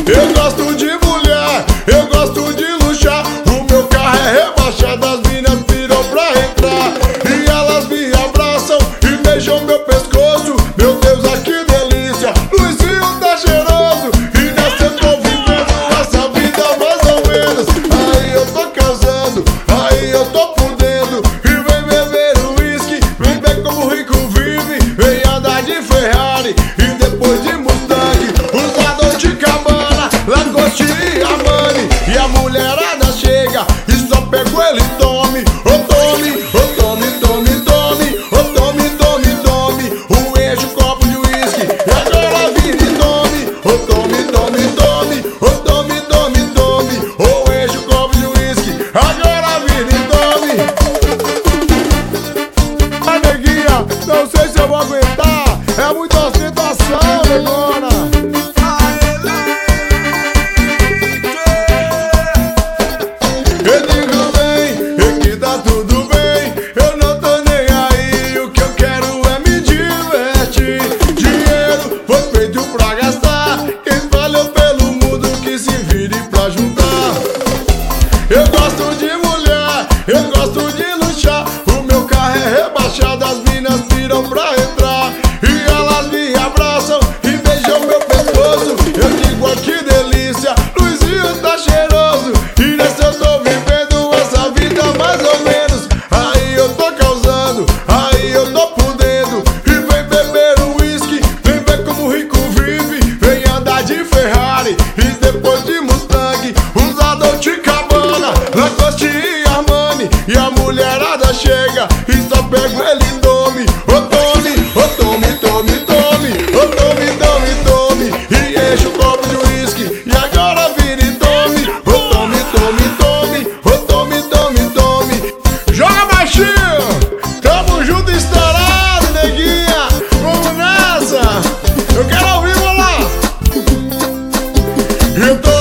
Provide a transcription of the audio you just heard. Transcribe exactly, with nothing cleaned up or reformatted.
Eu gosto de mulher, eu gosto de luxar. O meu carro é rebaixado, as minas piram pra entrar. E elas me abraçam e beijam meu pescoço. Meu Deus, ah, que delícia, Luizinho tá cheiroso. E nessa eu tô vivendo essa vida mais ou menos. Aí eu tô casando, aí eu tô podendo. E vem beber uísque, vem ver como o rico vive. Vem andar de Ferrari e depois de Mustang, usar Dolce Gabbana, Lacoste e Armani. E a mulherada chega e só pego ele e tome. Ô tome, ô tome, tome, tome. Ô tome, tome, tome. Um enche o copo de uísque e agora vira e tome. Ô tome, tome, tome. Ô tome, tome, tome. Ou enche o copo de uísque, agora vira e tome. A neguinha, não sei se eu vou aguentar. É muita ostentação, negona. Eu digo bem, é que tá tudo bem. Eu não tô nem aí, o que eu quero é me divertir. Dinheiro foi feito pra gastar. Quem espalhou pelo mundo que se vire pra juntar. Eu gosto de mulher, eu gosto de luxar. O meu carro é rebaixado, as minas piram pra entrar. E elas me abraçam e beijam meu pescoço. Eu digo, ah, que delícia, Luizinho tá cheiroso. E nessa eu tô vivendo essa vida mais ou menos. Aí eu tô causando, aí eu tô podendo. E vem beber uísque, vem ver como o rico vive. Vem andar de Ferrari e depois de Mustang, usar Dolce Gabbana, Lacoste e Armani. E a mulherada chega e só pego ele e tome. Ô tome, ô tome, tome, tome. Ô tome, tome, tome. E enche o copo de uísque e agora vira e tome. Ô tome, tome, tome. Ô tome, tome, tome. Joga baixinho, tamo junto estourado, neguinha. Vamos nessa, eu quero ouvir, vamos lá. Eu tô